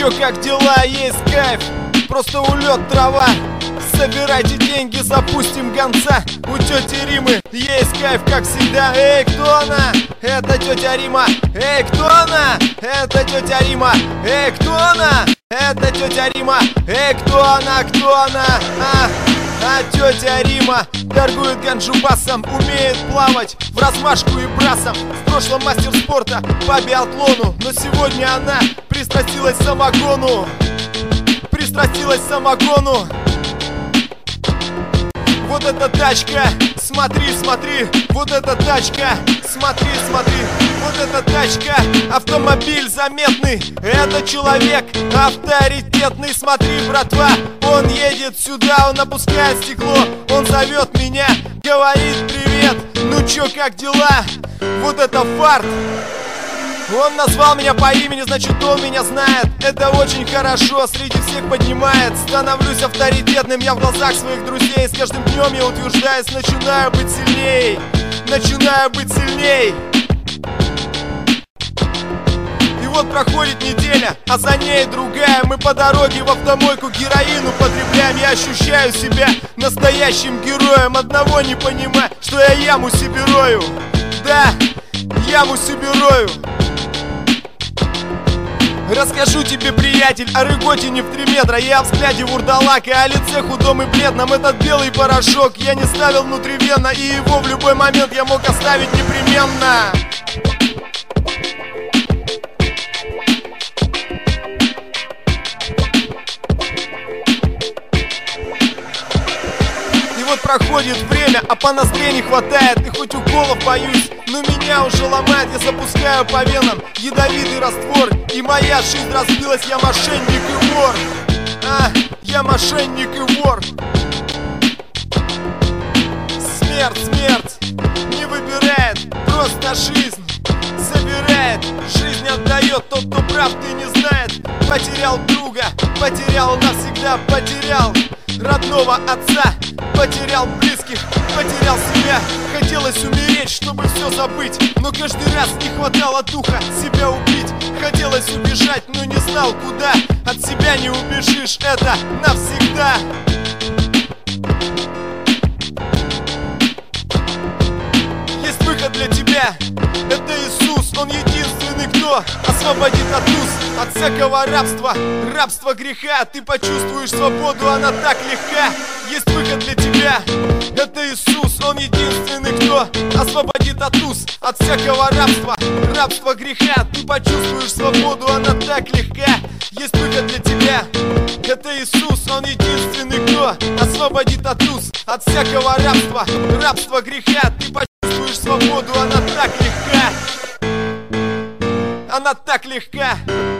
чё, как дела? Есть кайф, просто улет, трава. Собирайте деньги, запустим гонца. У тети Римы есть кайф, как всегда. Эй, кто она? Это тетя Рима. Эй, кто она? Это тетя Рима. Эй, кто она? Это тетя Рима. Эй, кто она? Кто она? А тетя Рима торгует ганджубасом, умеет плавать в размашку и брасом. В прошлом мастер спорта по биатлону, но сегодня она пристрастилась к самогону. Пристрастилась к самогону. Вот эта тачка, смотри, смотри, вот эта тачка, смотри, смотри, вот эта тачка, автомобиль заметный, это человек авторитетный, смотри, братва, он едет сюда, он опускает стекло, он зовет меня, говорит привет, ну чё, как дела, вот это фарт. Он назвал меня по имени, значит он меня знает. Это очень хорошо, среди всех поднимает. Становлюсь авторитетным я в глазах своих друзей. С каждым днем я утверждаюсь, начинаю быть сильней. Начинаю быть сильней. И вот проходит неделя, а за ней другая. Мы по дороге в автомойку героин употребляем. Я ощущаю себя настоящим героем. Одного не понимаю, что я яму себе рою. Да, яму себе рою. Расскажу тебе, приятель, о Рыготине в 3 метра. Я о взгляде вурдалака, о лице худом и бледном. Этот белый порошок я не ставил внутривенно, и его в любой момент я мог оставить непременно. И вот проходит время, а по ноздре не хватает. И хоть уколов боюсь, но меня уже ломает. Я запускаю по венам ядовитый раствор, и моя жизнь разбилась. Я мошенник и вор. Я мошенник и вор. Смерть, смерть не выбирает, просто жизнь забирает. Жизнь отдает тот, кто правды не знает. Потерял друга, потерял навсегда, потерял родного отца, потерял близких, потерял себя. Хотелось умереть, чтобы все забыть, но каждый раз не хватало духа себя убить. Хотелось убежать, но не знал куда. От себя не убежишь, это навсегда. Есть выход для тебя, это Иисус. Он единственный, кто освободит от уз, от всякого рабства, рабства греха. Ты почувствуешь свободу, она так легка. Есть выход для тебя, это Иисус. Он единственный, кто освободит от уз, от всякого рабства, рабства греха. Ты почувствуешь свободу, она так легка. Есть выход для тебя, это Иисус. Он единственный, кто освободит от уз, от всякого рабства, рабства греха. Ты почувствуешь свободу, она так легка. Она так легка.